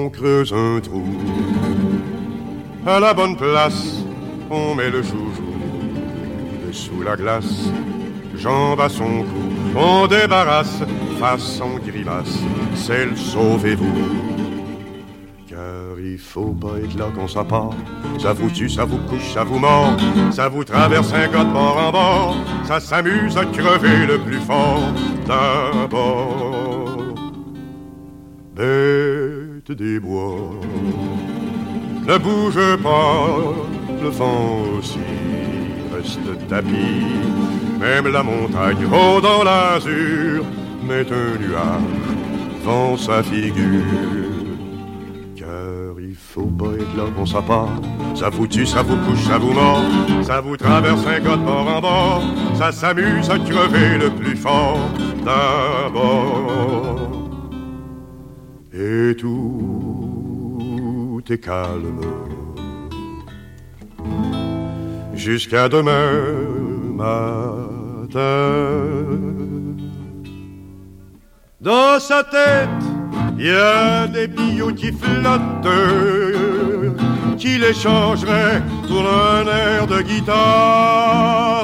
on creuse un trou. À la bonne place, on met le joujou. Dessous la glace, jambe à son cou, on débarrasse, façon grimace, c'est le sauvez-vous. Car il faut pas être là quand ça part, ça vous tue, ça vous couche, ça vous mord, ça vous traverse un gars de bord en bord, ça s'amuse à crever le plus fort d'abord. Bête des bois, ne bouge pas, le vent aussi reste tapis. Même la montagne haut dans l'azur met un nuage dans sa figure. Car il faut pas être là quand ça part, ça vous tue, ça vous couche, ça vous mord, ça vous traverse un gars de bord en bord, ça s'amuse à crever le plus fort d'abord. Et tout est calme jusqu'à demain matin. Dans sa tête, il y a des billots qui flottent, qui les changeraient pour un air de guitare.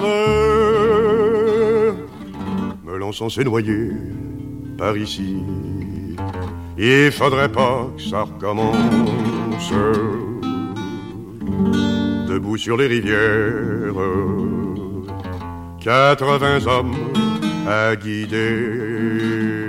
Me lançant s'est noyé par ici, il faudrait pas que ça recommence. Debout sur les rivières, 80 hommes à guider.